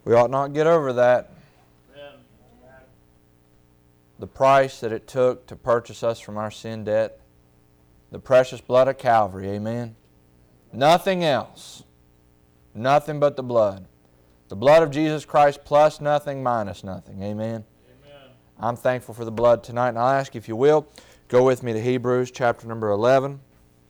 We ought not get over that. The price that it took to purchase us from our sin debt. The precious blood of Calvary. Amen. Nothing else. Nothing but the blood. The blood of Jesus Christ plus nothing minus nothing. Amen. Amen. I'm thankful for the blood tonight. And I'll ask you, if you will, go with me to Hebrews chapter number 11.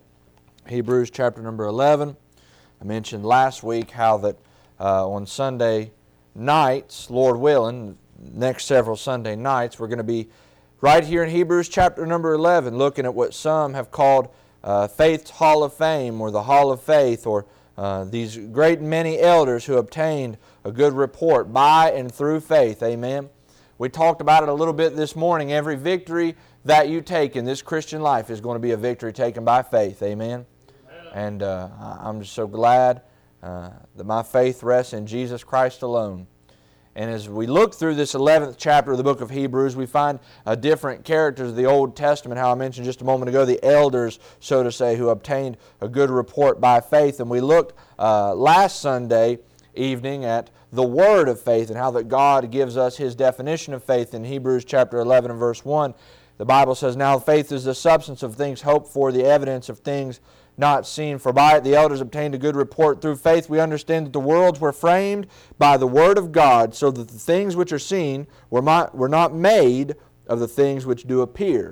Hebrews chapter number 11. I mentioned last week how that on Sunday nights, Lord willing, next several Sunday nights, we're going to be right here in Hebrews chapter number 11 looking at what some have called Faith's Hall of Fame, or the Hall of Faith, or these great many elders who obtained a good report by and through faith. Amen. We talked about it a little bit this morning. Every victory that you take in this Christian life is going to be a victory taken by faith. Amen. And I'm just so glad that my faith rests in Jesus Christ alone. And as we look through this 11th chapter of the book of Hebrews, we find different characters of the Old Testament, how I mentioned just a moment ago, the elders, so to say, who obtained a good report by faith. And we looked last Sunday evening at the word of faith and how that God gives us His definition of faith in Hebrews chapter 11 and verse 1. The Bible says, "Now faith is the substance of things hoped for, the evidence of things not seen. For by it the elders obtained a good report. Through faith we understand that the worlds were framed by the word of God, so that the things which are seen were not made of the things which do appear."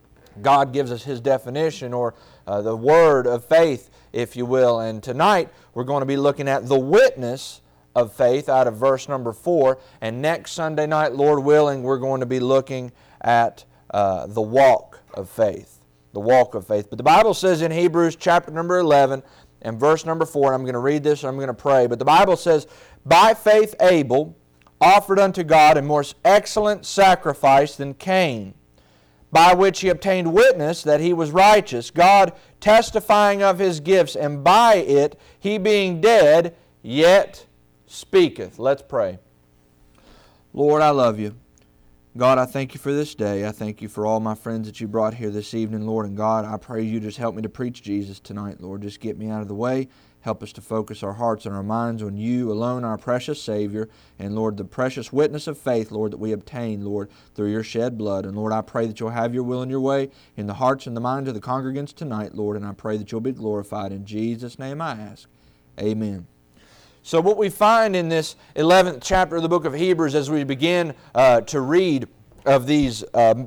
God gives us His definition, or the word of faith, if you will. And tonight we're going to be looking at the witness of faith out of verse number 4. And next Sunday night, Lord willing, we're going to be looking at the walk of faith. The walk of faith. But the Bible says in Hebrews chapter number 11 and verse number 4, and I'm going to read this and I'm going to pray, but the Bible says, "By faith Abel offered unto God a more excellent sacrifice than Cain, by which he obtained witness that he was righteous, God testifying of his gifts, and by it he being dead yet speaketh." Let's pray. Lord, I love You. God, I thank You for this day. I thank You for all my friends that You brought here this evening, Lord. And God, I pray You just help me to preach Jesus tonight, Lord. Just get me out of the way. Help us to focus our hearts and our minds on You alone, our precious Savior. And Lord, the precious witness of faith, Lord, that we obtain, Lord, through Your shed blood. And Lord, I pray that You'll have Your will and Your way in the hearts and the minds of the congregants tonight, Lord. And I pray that You'll be glorified. In Jesus' name I ask. Amen. So what we find in this 11th chapter of the book of Hebrews, as we begin to read of these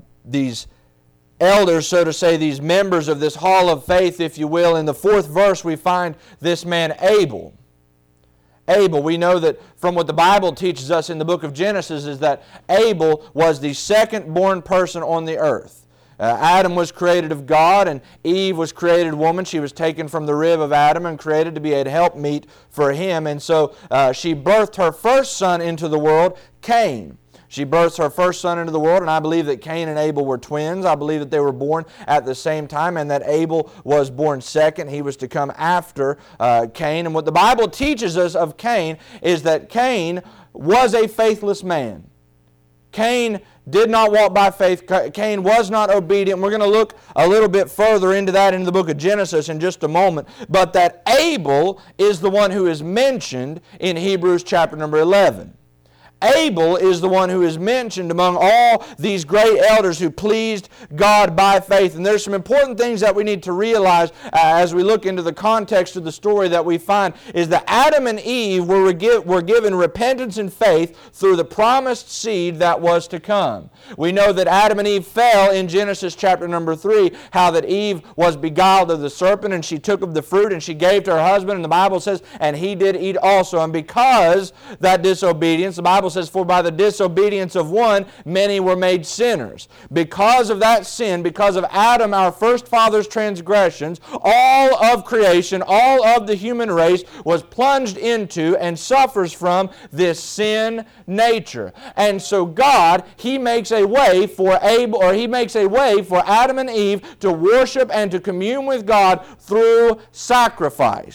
elders, so to say, these members of this hall of faith, if you will, in the 4th verse we find this man Abel. Abel, we know that from what the Bible teaches us in the book of Genesis is that Abel was the second born person on the earth. Adam was created of God, and Eve was created woman. She was taken from the rib of Adam and created to be a helpmeet for him. And so she birthed her first son into the world, Cain. She births her first son into the world, and I believe that Cain and Abel were twins. I believe that they were born at the same time, and that Abel was born second. He was to come after Cain. And what the Bible teaches us of Cain is that Cain was a faithless man. Cain did not walk by faith. Cain was not obedient. We're going to look a little bit further into that in the book of Genesis in just a moment. But that Abel is the one who is mentioned in Hebrews chapter number 11. Abel is the one who is mentioned among all these great elders who pleased God by faith. And there's some important things that we need to realize as we look into the context of the story that we find is that Adam and Eve were given repentance and faith through the promised seed that was to come. We know that Adam and Eve fell in Genesis chapter number 3, how that Eve was beguiled of the serpent and she took of the fruit and she gave to her husband, and the Bible says, and he did eat also. And because that disobedience, the Bible says, for by the disobedience of one, many were made sinners. Because of that sin, because of Adam, our first father's transgressions, all of creation, all of the human race was plunged into and suffers from this sin nature. And so God, He makes a way for He makes a way for Adam and Eve to worship and to commune with God through sacrifice.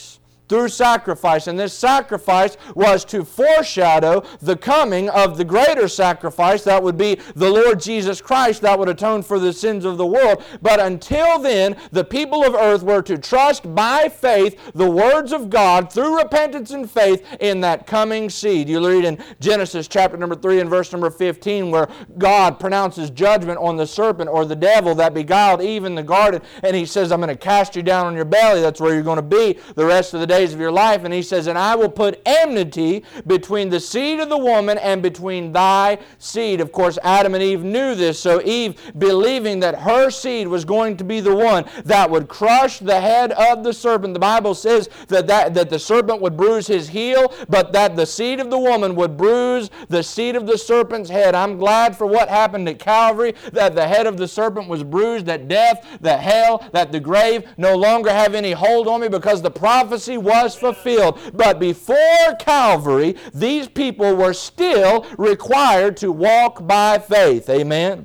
through sacrifice. And this sacrifice was to foreshadow the coming of the greater sacrifice that would be the Lord Jesus Christ that would atone for the sins of the world. But until then, the people of earth were to trust by faith the words of God through repentance and faith in that coming seed. You read in Genesis chapter number 3 and verse number 15 where God pronounces judgment on the serpent or the devil that beguiled Eve in the garden, and He says, I'm going to cast you down on your belly. That's where you're going to be the rest of the days of your life. And He says, and I will put enmity between the seed of the woman and between thy seed. Of course, Adam and Eve knew this, so Eve, believing that her seed was going to be the one that would crush the head of the serpent. The Bible says that the serpent would bruise his heel, but that the seed of the woman would bruise the seed of the serpent's head. I'm glad for what happened at Calvary, that the head of the serpent was bruised, that death, that hell, that the grave no longer have any hold on me, because the prophecy was fulfilled. But before Calvary, these people were still required to walk by faith. Amen.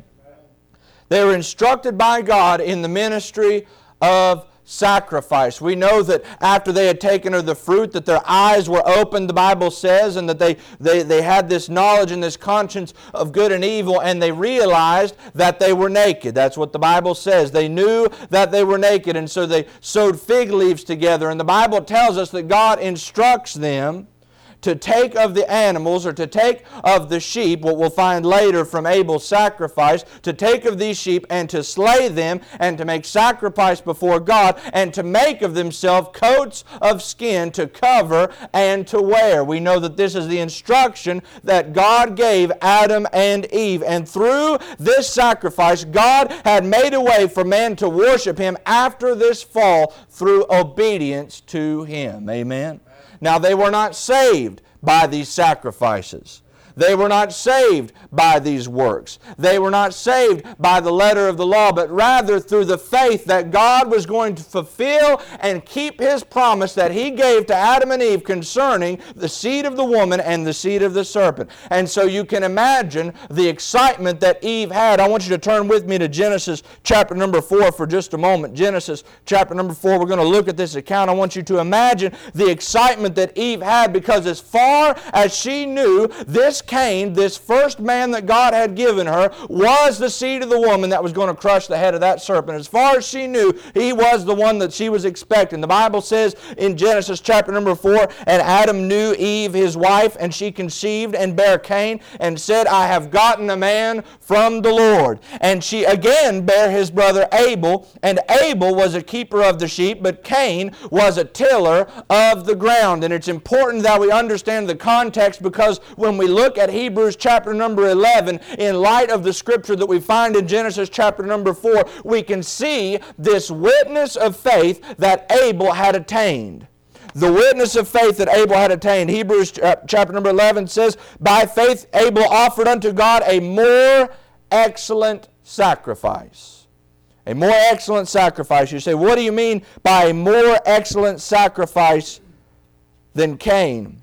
They were instructed by God in the ministry of sacrifice. We know that after they had taken of the fruit, that their eyes were opened, the Bible says, and that they had this knowledge and this conscience of good and evil, and they realized that they were naked. That's what the Bible says. They knew that they were naked, and so they sewed fig leaves together. And the Bible tells us that God instructs them to take of the animals, or to take of the sheep, what we'll find later from Abel's sacrifice, to take of these sheep and to slay them and to make sacrifice before God and to make of themselves coats of skin to cover and to wear. We know that this is the instruction that God gave Adam and Eve. And through this sacrifice, God had made a way for man to worship Him after this fall through obedience to Him. Amen. Now, they were not saved by these sacrifices. They were not saved by these works. They were not saved by the letter of the law, but rather through the faith that God was going to fulfill and keep His promise that He gave to Adam and Eve concerning the seed of the woman and the seed of the serpent. And so you can imagine the excitement that Eve had. I want you to turn with me to Genesis chapter number 4 for just a moment. Genesis chapter number 4, we're going to look at this account. I want you to imagine the excitement that Eve had, because as far as she knew, this Cain, this first man that God had given her, was the seed of the woman that was going to crush the head of that serpent. As far as she knew, he was the one that she was expecting. The Bible says in Genesis chapter number 4, and Adam knew Eve his wife, and she conceived and bare Cain, and said, I have gotten a man from the Lord. And she again bare his brother Abel, and Abel was a keeper of the sheep, but Cain was a tiller of the ground. And it's important that we understand the context, because when we look at Hebrews chapter number 11, in light of the scripture that we find in Genesis chapter number 4, we can see this witness of faith that Abel had attained. The witness of faith that Abel had attained. Hebrews chapter number 11 says, by faith Abel offered unto God a more excellent sacrifice. A more excellent sacrifice. You say, what do you mean by a more excellent sacrifice than Cain?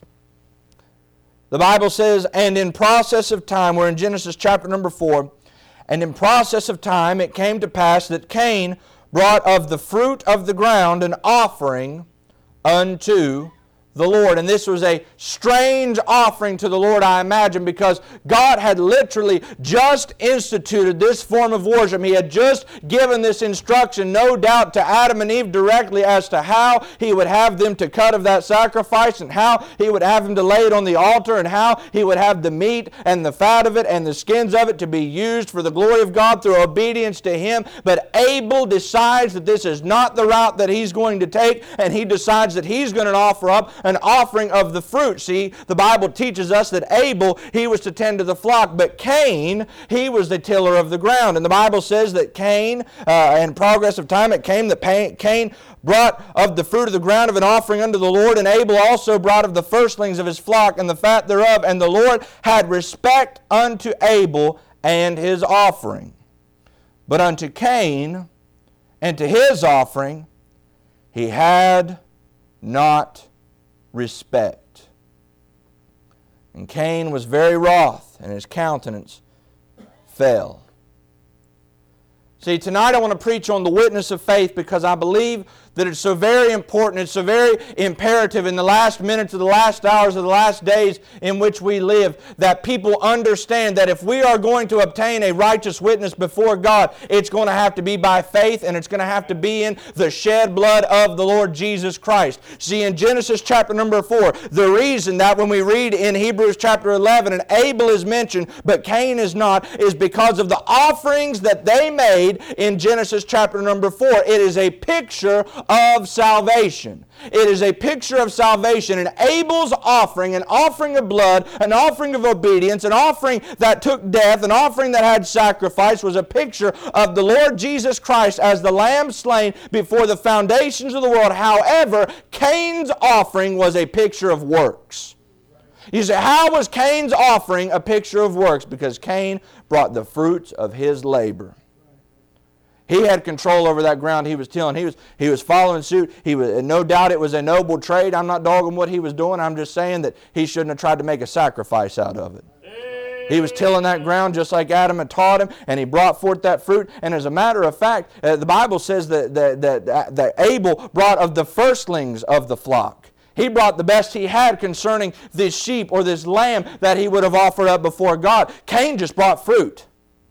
The Bible says, and in process of time, we're in Genesis chapter number 4, and in process of time it came to pass that Cain brought of the fruit of the ground an offering unto the Lord. And this was a strange offering to the Lord, I imagine, because God had literally just instituted this form of worship. He had just given this instruction, no doubt, to Adam and Eve directly as to how He would have them to cut of that sacrifice, and how He would have them to lay it on the altar, and how He would have the meat and the fat of it and the skins of it to be used for the glory of God through obedience to Him. But Abel decides that this is not the route that he's going to take, and he decides that he's going to offer up an offering of the fruit. See, the Bible teaches us that Abel, he was to tend to the flock, but Cain, he was the tiller of the ground. And the Bible says that Cain, in progress of time, it came that Cain brought of the fruit of the ground of an offering unto the Lord, and Abel also brought of the firstlings of his flock and the fat thereof. And the Lord had respect unto Abel and his offering. But unto Cain and to his offering He had not respect. And Cain was very wroth, and his countenance fell. See, tonight I want to preach on the witness of faith, because I believe that it's so very important, it's so very imperative in the last minutes of the last hours of the last days in which we live, that people understand that if we are going to obtain a righteous witness before God, it's going to have to be by faith, and it's going to have to be in the shed blood of the Lord Jesus Christ. See, in Genesis chapter number 4, the reason that when we read in Hebrews chapter 11, and Abel is mentioned, but Cain is not, is because of the offerings that they made in Genesis chapter number 4. It is a picture of salvation. It is a picture of salvation. And Abel's offering, an offering of blood, an offering of obedience, an offering that took death, an offering that had sacrifice, was a picture of the Lord Jesus Christ as the Lamb slain before the foundations of the world. However, Cain's offering was a picture of works. You say, how was Cain's offering a picture of works? Because Cain brought the fruits of his labor. He had control over that ground he was tilling. He was following suit. No doubt it was a noble trade. I'm not dogging what he was doing. I'm just saying that he shouldn't have tried to make a sacrifice out of it. He was tilling that ground just like Adam had taught him, and he brought forth that fruit. And as a matter of fact, the Bible says that Abel brought of the firstlings of the flock. He brought the best he had concerning this sheep or this lamb that he would have offered up before God. Cain just brought fruit.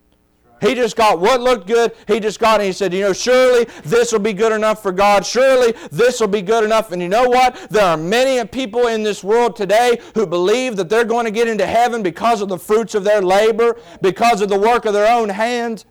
He just got what looked good. He just got it. He said, surely this will be good enough for God. Surely this will be good enough. And you know what? There are many people in this world today who believe that they're going to get into heaven because of the fruits of their labor, because of the work of their own hands.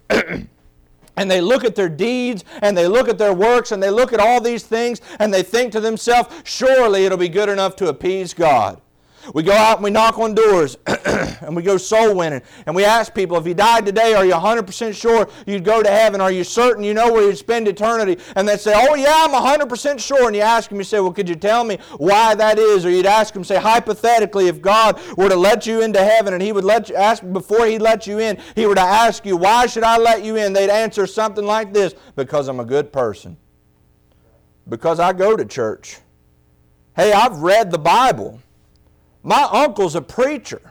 And they look at their deeds, and they look at their works, and they look at all these things, and they think to themselves, surely it'll be good enough to appease God. We go out and we knock on doors and we go soul winning. And we ask people, if you died today, are you 100% sure you'd go to heaven? Are you certain you know where you'd spend eternity? And they say, oh yeah, I'm 100% sure. And you ask them, you say, well, could you tell me why that is? Or you'd ask them, say, hypothetically, if God were to let you into heaven and He would let you ask, before He let you in, He were to ask you, why should I let you in? They'd answer something like this: because I'm a good person. Because I go to church. Hey, I've read the Bible. My uncle's a preacher.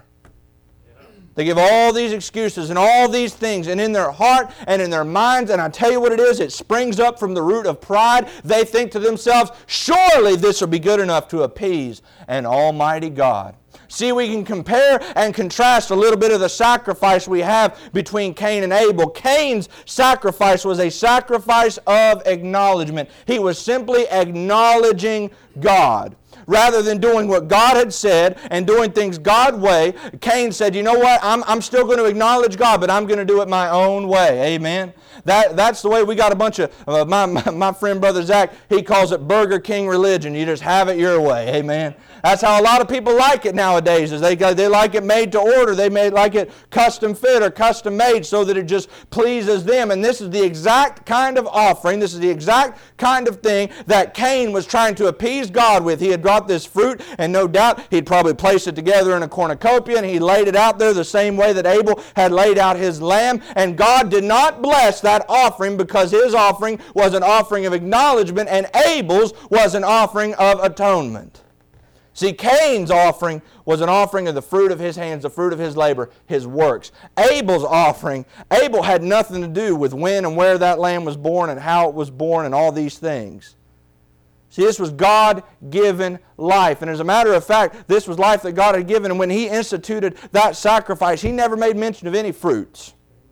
They give all these excuses and all these things, and in their heart and in their minds, and I tell you what it is, it springs up from the root of pride. They think to themselves, surely this will be good enough to appease an almighty God. See, we can compare and contrast a little bit of the sacrifice we have between Cain and Abel. Cain's sacrifice was a sacrifice of acknowledgement. He was simply acknowledging God. Rather than doing what God had said and doing things God's way, Cain said, you know what, I'm still going to acknowledge God, but I'm going to do it my own way. Amen? That's the way we got a bunch of, my friend Brother Zach, he calls it Burger King religion. You just have it your way. Amen? That's how a lot of people like it nowadays. Is they like it made to order. They may like it custom fit or custom made so that it just pleases them. And this is the exact kind of offering, this is the exact kind of thing that Cain was trying to appease God with. He had brought this fruit, and no doubt he'd probably placed it together in a cornucopia, and he laid it out there the same way that Abel had laid out his lamb. And God did not bless that offering because his offering was an offering of acknowledgement, and Abel's was an offering of atonement. See, Cain's offering was an offering of the fruit of his hands, the fruit of his labor, his works. Abel's offering, Abel had nothing to do with when and where that lamb was born and how it was born and all these things. See, this was God-given life. And as a matter of fact, this was life that God had given. And when He instituted that sacrifice, He never made mention of any fruits.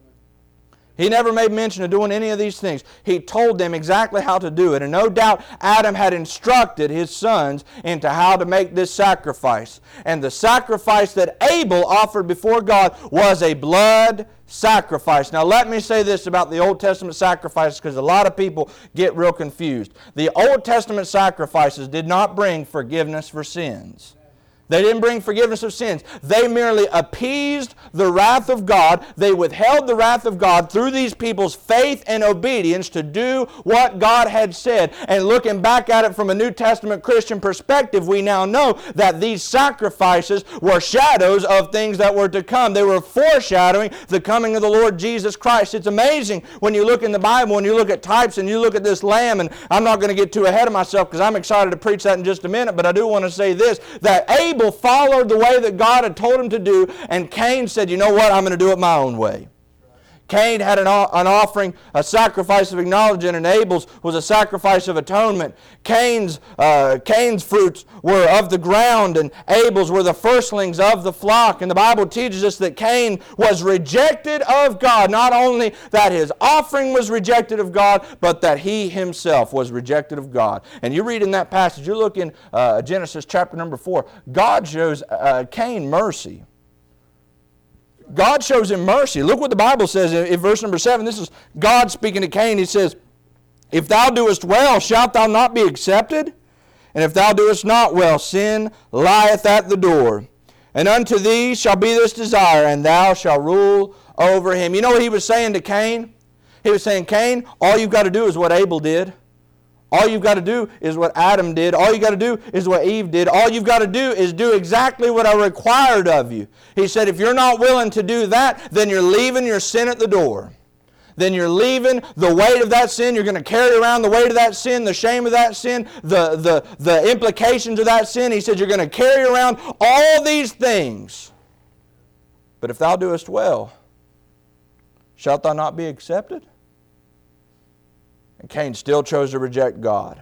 He never made mention of doing any of these things. He told them exactly how to do it. And no doubt Adam had instructed his sons into how to make this sacrifice. And the sacrifice that Abel offered before God was a blood sacrifice. Now let me say this about the Old Testament sacrifices, because a lot of people get real confused. The Old Testament sacrifices did not bring forgiveness for sins. They didn't bring forgiveness of sins. They merely appeased the wrath of God. They withheld the wrath of God through these people's faith and obedience to do what God had said. And looking back at it from a New Testament Christian perspective, we now know that these sacrifices were shadows of things that were to come. They were foreshadowing the coming of the Lord Jesus Christ. It's amazing when you look in the Bible, when you look at types and you look at this lamb, and I'm not going to get too ahead of myself because I'm excited to preach that in just a minute, but I do want to say this, that Abel followed the way that God had told him to do, and Cain said, you know what, I'm going to do it my own way. Cain had an offering, a sacrifice of acknowledgement, and Abel's was a sacrifice of atonement. Cain's fruits were of the ground, and Abel's were the firstlings of the flock. And the Bible teaches us that Cain was rejected of God. Not only that his offering was rejected of God, but that he himself was rejected of God. And you read in that passage, you look in Genesis chapter number 4, God shows Cain mercy. God shows him mercy. Look what the Bible says in verse number 7. This is God speaking to Cain. He says, "If thou doest well, shalt thou not be accepted? And if thou doest not well, sin lieth at the door. And unto thee shall be this desire, and thou shalt rule over him." You know what he was saying to Cain? He was saying, Cain, all you've got to do is what Abel did. All you've got to do is what Adam did. All you've got to do is what Eve did. All you've got to do is do exactly what I required of you. He said, if you're not willing to do that, then you're leaving your sin at the door. Then you're leaving the weight of that sin. You're going to carry around the weight of that sin, the shame of that sin, the implications of that sin. He said, you're going to carry around all these things. But if thou doest well, shalt thou not be accepted? And Cain still chose to reject God.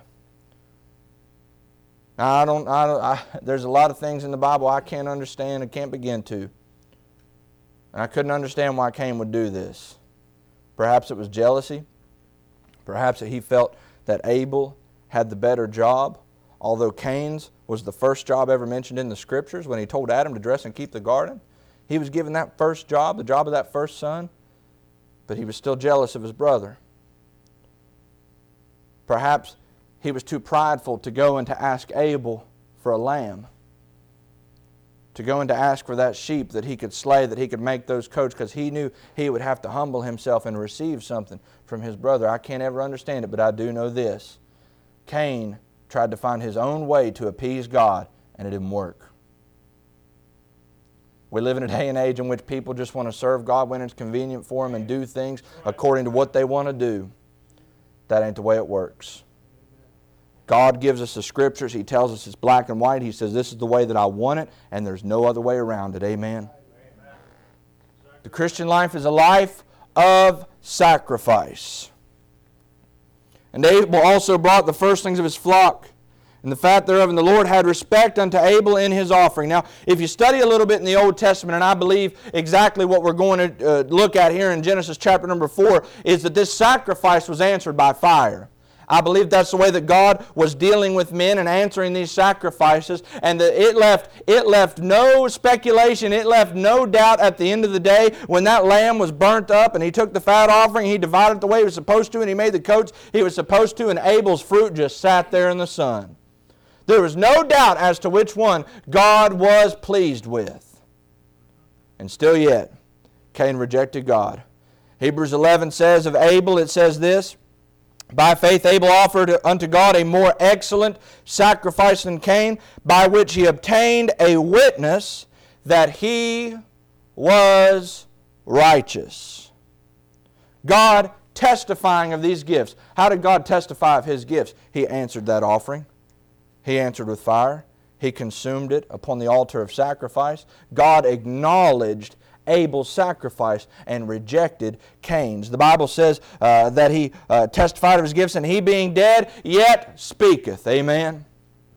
Now, there's a lot of things in the Bible I can't understand and can't begin to. And I couldn't understand why Cain would do this. Perhaps it was jealousy. Perhaps he felt that Abel had the better job, although Cain's was the first job ever mentioned in the Scriptures when he told Adam to dress and keep the garden. He was given that first job, the job of that first son, but he was still jealous of his brother. Perhaps he was too prideful to go and to ask Abel for a lamb, to go and to ask for that sheep that he could slay, that he could make those coats, because he knew he would have to humble himself and receive something from his brother. I can't ever understand it, but I do know this. Cain tried to find his own way to appease God, and it didn't work. We live in a day and age in which people just want to serve God when it's convenient for them and do things according to what they want to do. That ain't the way it works. God gives us the Scriptures. He tells us it's black and white. He says, this is the way that I want it, and there's no other way around it. Amen. The Christian life is a life of sacrifice. And Abel also brought the firstlings of his flock, and the fat thereof, and the Lord had respect unto Abel in his offering. Now, if you study a little bit in the Old Testament, and I believe exactly what we're going to look at here in Genesis chapter number 4, is that this sacrifice was answered by fire. I believe that's the way that God was dealing with men and answering these sacrifices, and that it left no speculation, it left no doubt at the end of the day when that lamb was burnt up and he took the fat offering, he divided it the way he was supposed to, and he made the coats he was supposed to, and Abel's fruit just sat there in the sun. There was no doubt as to which one God was pleased with. And still yet, Cain rejected God. Hebrews 11 says of Abel, it says this, by faith Abel offered unto God a more excellent sacrifice than Cain, by which he obtained a witness that he was righteous. God testifying of these gifts. How did God testify of His gifts? He answered that offering. He answered with fire. He consumed it upon the altar of sacrifice. God acknowledged Abel's sacrifice and rejected Cain's. The Bible says that he testified of his gifts, and he being dead yet speaketh. Amen.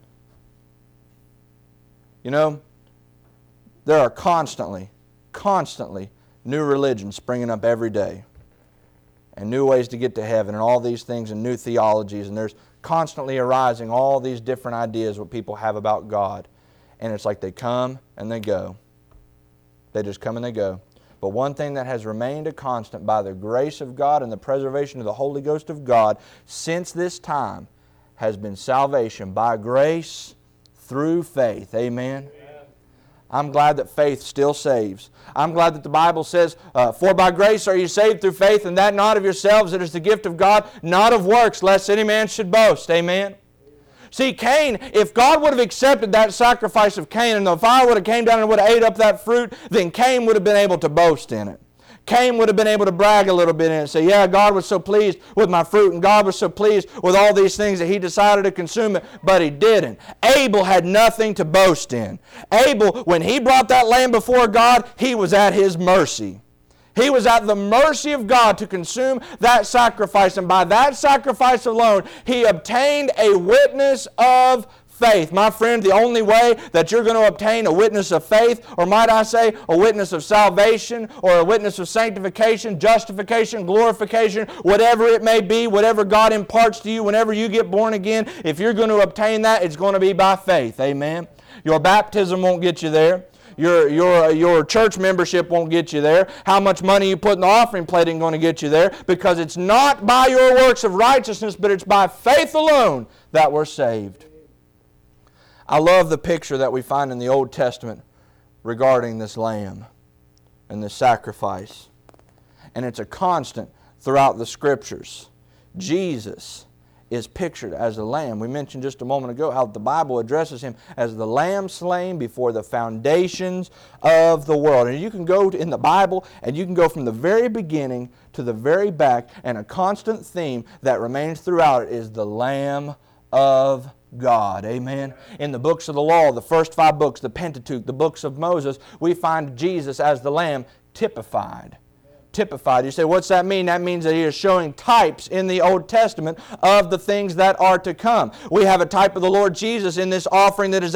You know, there are constantly new religions springing up every day, and new ways to get to heaven, and all these things, and new theologies, and there's constantly arising all these different ideas what people have about God. And it's like they come and they go. They just come and they go. But one thing that has remained a constant by the grace of God and the preservation of the Holy Ghost of God since this time has been salvation by grace through faith. Amen. I'm glad that faith still saves. I'm glad that the Bible says, for by grace are you saved through faith, and that not of yourselves, it is the gift of God, not of works, lest any man should boast. Amen. See, Cain, if God would have accepted that sacrifice of Cain, and the fire would have came down and would have ate up that fruit, then Cain would have been able to boast in it. Cain would have been able to brag a little bit in it and say, yeah, God was so pleased with my fruit, and God was so pleased with all these things that He decided to consume it, but He didn't. Abel had nothing to boast in. Abel, when he brought that lamb before God, he was at his mercy. He was at the mercy of God to consume that sacrifice, and by that sacrifice alone, He obtained a witness of faith. My friend, the only way that you're going to obtain a witness of faith, or might I say, a witness of salvation, or a witness of sanctification, justification, glorification, whatever it may be, whatever God imparts to you whenever you get born again, if you're going to obtain that, it's going to be by faith. Amen. Your baptism won't get you there. Your church membership won't get you there. How much money you put in the offering plate ain't going to get you there, because it's not by your works of righteousness, but it's by faith alone that we're saved. I love the picture that we find in the Old Testament regarding this lamb and this sacrifice. And it's a constant throughout the Scriptures. Jesus is pictured as a lamb. We mentioned just a moment ago how the Bible addresses Him as the lamb slain before the foundations of the world. And you can go in the Bible and you can go from the very beginning to the very back, and a constant theme that remains throughout it is the Lamb of God. Amen. In the books of the law, the first 5 books, the Pentateuch, the books of Moses, we find Jesus as the lamb typified. Typified. You say, what's that mean? That means that He is showing types in the Old Testament of the things that are to come. We have a type of the Lord Jesus in this offering that is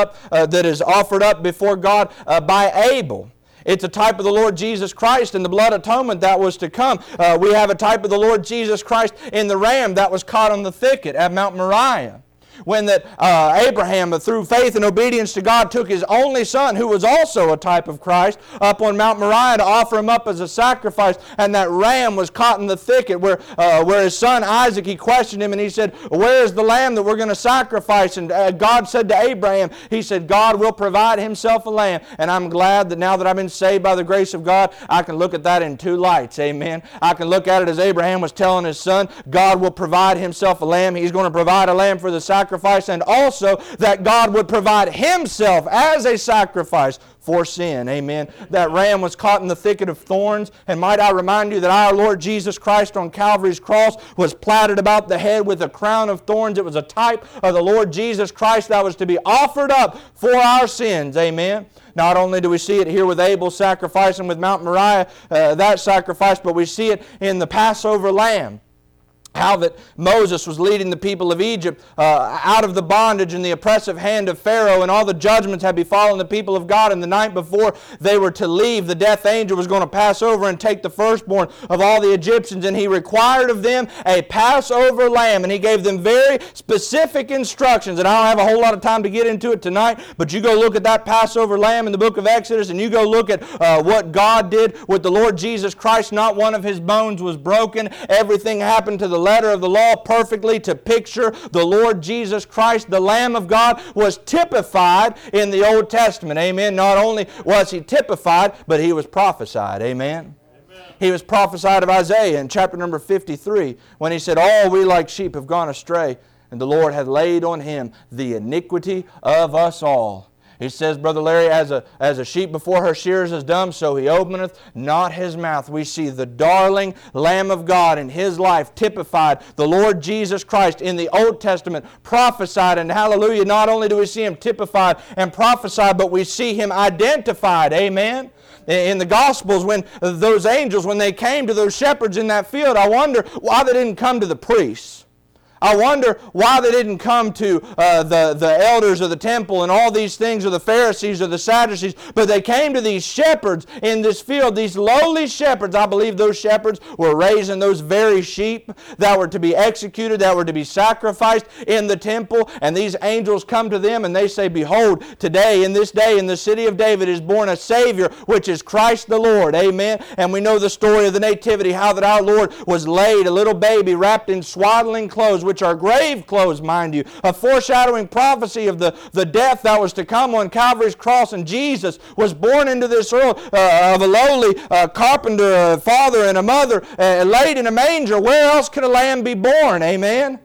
offered up before God by Abel. It's a type of the Lord Jesus Christ and the blood atonement that was to come. We have a type of the Lord Jesus Christ in the ram that was caught on the thicket at Mount Moriah. When that Abraham, through faith and obedience to God, took his only son, who was also a type of Christ, up on Mount Moriah to offer him up as a sacrifice, and that ram was caught in the thicket where his son Isaac, he questioned him, and he said, where is the lamb that we're going to sacrifice? And God said to Abraham, He said, God will provide Himself a lamb. And I'm glad that now that I've been saved by the grace of God, I can look at that in 2 lights. Amen. I can look at it as Abraham was telling his son, God will provide Himself a lamb. He's going to provide a lamb for the sacrifice, and also that God would provide Himself as a sacrifice for sin. Amen. That ram was caught in the thicket of thorns, and might I remind you that our Lord Jesus Christ on Calvary's cross was platted about the head with a crown of thorns. It was a type of the Lord Jesus Christ that was to be offered up for our sins. Amen. Not only do we see it here with Abel's sacrifice and with Mount Moriah, that sacrifice, but we see it in the Passover lamb. How that Moses was leading the people of Egypt out of the bondage and the oppressive hand of Pharaoh, and all the judgments had befallen the people of God. And the night before they were to leave, the death angel was going to pass over and take the firstborn of all the Egyptians, and he required of them a Passover lamb, and he gave them very specific instructions. And I don't have a whole lot of time to get into it tonight, but you go look at that Passover lamb in the book of Exodus, and you go look at what God did with the Lord Jesus Christ. Not one of His bones was broken. Everything happened to the letter of the law perfectly to picture the Lord Jesus Christ. The Lamb of God was typified in the Old Testament. Amen. Not only was He typified, but He was prophesied. Amen. He was prophesied of Isaiah in chapter number 53 when he said, all we like sheep have gone astray, and the Lord hath laid on Him the iniquity of us all. He says, Brother Larry, as a sheep before her shearers is dumb, so He openeth not His mouth. We see the darling Lamb of God in His life typified, the Lord Jesus Christ in the Old Testament prophesied, and hallelujah, not only do we see Him typified and prophesied, but we see Him identified. Amen. In the Gospels, when those angels, when they came to those shepherds in that field, I wonder why they didn't come to the priests. I wonder why they didn't come to the elders of the temple and all these things, or the Pharisees or the Sadducees, but they came to these shepherds in this field, these lowly shepherds. I believe those shepherds were raising those very sheep that were to be executed, that were to be sacrificed in the temple, and these angels come to them and they say, behold, today, in this day, in the city of David is born a Savior, which is Christ the Lord. Amen. And we know the story of the nativity, how that our Lord was laid, a little baby wrapped in swaddling clothes, which are grave clothes, mind you, a foreshadowing prophecy of the death that was to come on Calvary's cross. And Jesus was born into this world of a lowly carpenter, a father and a mother, laid in a manger. Where else could a lamb be born? Amen.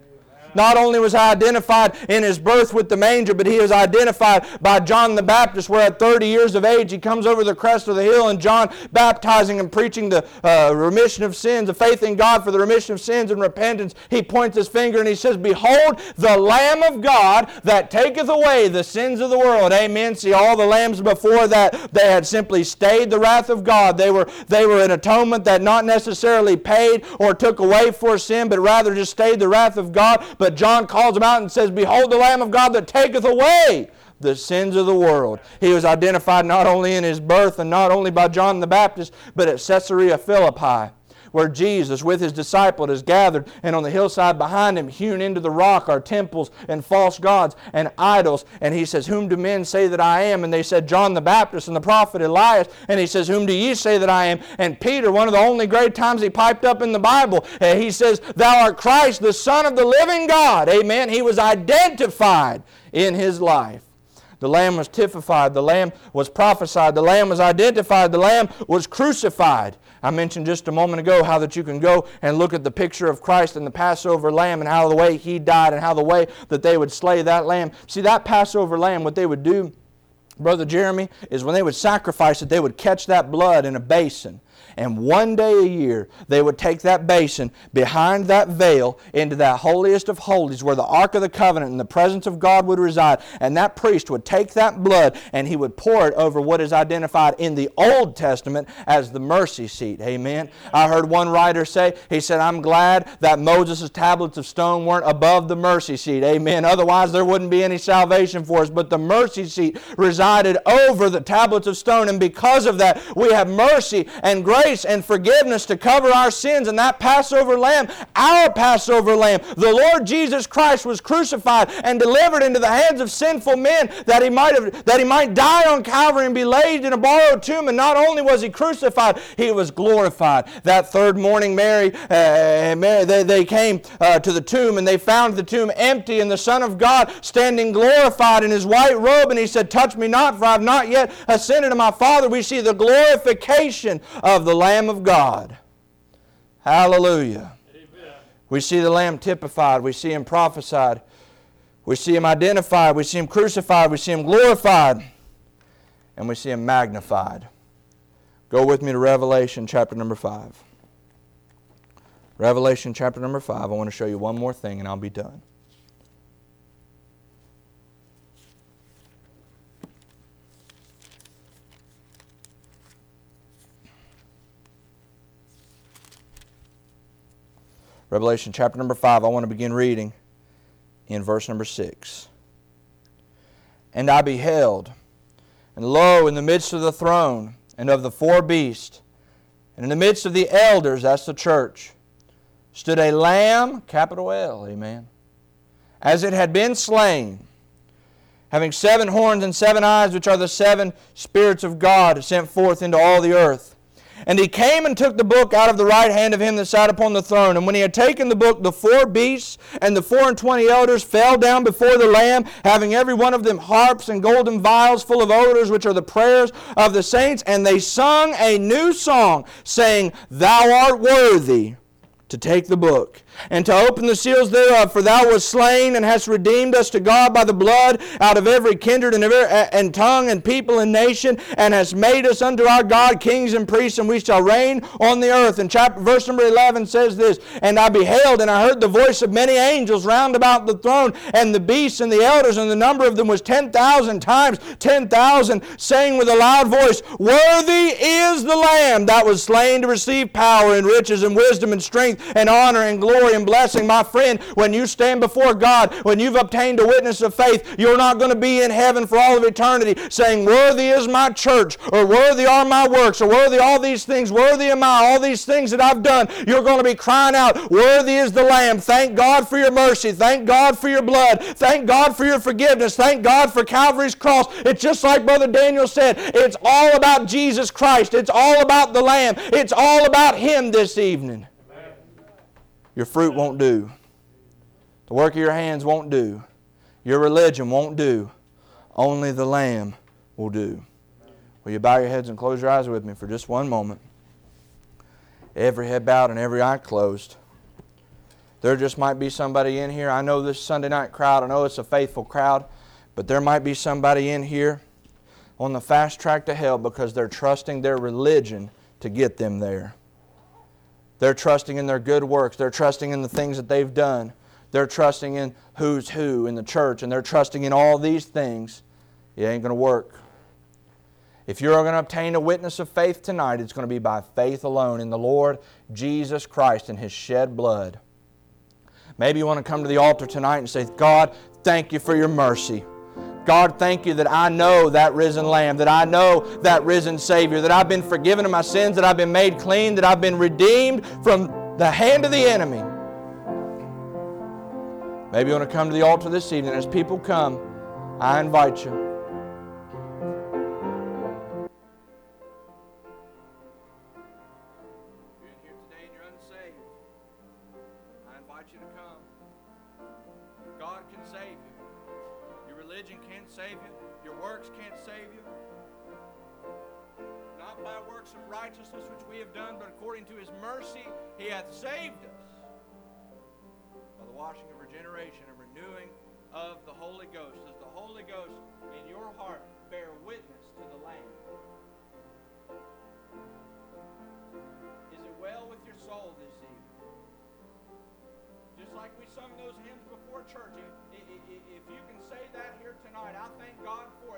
Not only was He identified in His birth with the manger, but He was identified by John the Baptist, where at 30 years of age He comes over the crest of the hill, and John baptizing and preaching the remission of sins, the faith in God for the remission of sins and repentance. He points His finger and He says, "Behold, the Lamb of God that taketh away the sins of the world." Amen. See, all the lambs before that, they had simply stayed the wrath of God. They were an atonement that not necessarily paid or took away for sin, but rather just stayed the wrath of God. But John calls them out and says, "Behold the Lamb of God that taketh away the sins of the world." He was identified not only in His birth and not only by John the Baptist, but at Caesarea Philippi, where Jesus with His disciples is gathered, and on the hillside behind Him, hewn into the rock, are temples and false gods and idols. And He says, "Whom do men say that I am?" And they said, "John the Baptist and the prophet Elias." And He says, "Whom do ye say that I am?" And Peter, one of the only great times he piped up in the Bible, he says, "Thou art Christ, the Son of the living God." Amen. He was identified in his life. The Lamb was typified. The Lamb was prophesied. The Lamb was identified. The Lamb was crucified. I mentioned just a moment ago how that you can go and look at the picture of Christ and the Passover Lamb, and how the way He died and how the way that they would slay that lamb. See, that Passover Lamb, what they would do, Brother Jeremy, is when they would sacrifice it, they would catch that blood in a basin. And one day a year, they would take that basin behind that veil into that holiest of holies, where the Ark of the Covenant and the presence of God would reside. And that priest would take that blood and he would pour it over what is identified in the Old Testament as the mercy seat. Amen. I heard one writer say, he said, "I'm glad that Moses' tablets of stone weren't above the mercy seat." Amen. Otherwise, there wouldn't be any salvation for us. But the mercy seat resided over the tablets of stone. And because of that, we have mercy and grace and forgiveness to cover our sins. And that Passover Lamb, our Passover Lamb, the Lord Jesus Christ, was crucified and delivered into the hands of sinful men that He might die on Calvary and be laid in a borrowed tomb. And not only was He crucified, He was glorified. That third morning, they came to the tomb, and they found the tomb empty, and the Son of God standing glorified in His white robe. And He said, "Touch me not, for I have not yet ascended to my Father." We see the glorification of the Lamb of God. Hallelujah. Amen. We see the Lamb typified. We see Him prophesied. We see Him identified. We see Him crucified. We see Him glorified. And we see Him magnified. Go with me to Revelation chapter number 5. Revelation chapter number 5. I want to show you one more thing and I'll be done. Revelation chapter number 5, I want to begin reading in verse number 6. "And I beheld, and lo, in the midst of the throne and of the four beasts, and in the midst of the elders," that's the church, "stood a Lamb," capital L, amen, "as it had been slain, having 7 horns and 7 eyes, which are the 7 spirits of God sent forth into all the earth. And He came and took the book out of the right hand of Him that sat upon the throne. And when He had taken the book, the 4 beasts and the 24 elders fell down before the Lamb, having every one of them harps and golden vials full of odors, which are the prayers of the saints. And they sung a new song, saying, Thou art worthy to take the book, and to open the seals thereof, for Thou wast slain, and hast redeemed us to God by the blood out of every kindred and tongue and people and nation, and hast made us unto our God kings and priests, and we shall reign on the earth." And verse number 11 says this, "And I beheld, and I heard the voice of many angels round about the throne, and the beasts and the elders, and the number of them was 10,000 times 10,000, saying with a loud voice, Worthy is the Lamb that was slain to receive power and riches and wisdom and strength and honor and glory and blessing." My friend, when you stand before God, when you've obtained a witness of faith, you're not going to be in heaven for all of eternity saying, "Worthy is my church," or "Worthy are my works," or "Worthy all these things, worthy am I, all these things that I've done." You're going to be crying out, "Worthy is the Lamb." Thank God for your mercy. Thank God for your blood. Thank God for your forgiveness. Thank God for Calvary's cross. It's just like Brother Daniel said, it's all about Jesus Christ. It's all about the Lamb. It's all about Him this evening. Your fruit won't do. The work of your hands won't do. Your religion won't do. Only the Lamb will do. Will you bow your heads and close your eyes with me for just one moment? Every head bowed and every eye closed. There just might be somebody in here. I know this Sunday night crowd, I know it's a faithful crowd, but there might be somebody in here on the fast track to hell because they're trusting their religion to get them there. They're trusting in their good works. They're trusting in the things that they've done. They're trusting in who's who in the church, and they're trusting in all these things. It ain't going to work. If you're going to obtain a witness of faith tonight, it's going to be by faith alone in the Lord Jesus Christ and His shed blood. Maybe you want to come to the altar tonight and say, God, thank you for your mercy. God, thank you that I know that risen Lamb, that I know that risen Savior, that I've been forgiven of my sins, that I've been made clean, that I've been redeemed from the hand of the enemy. Maybe you want to come to the altar this evening. As people come, I invite you. If you're in here today and you're unsaved, I invite you to come. God can save you. Your religion can't save you. Your works can't save you. Not by works of righteousness which we have done, but according to His mercy He hath saved us by the washing of regeneration and renewing of the Holy Ghost. Does the Holy Ghost in your heart bear witness to the Lamb? Is it well with your soul this evening? Just like we sung those hymns before church, if you can say that here tonight, I thank God for it.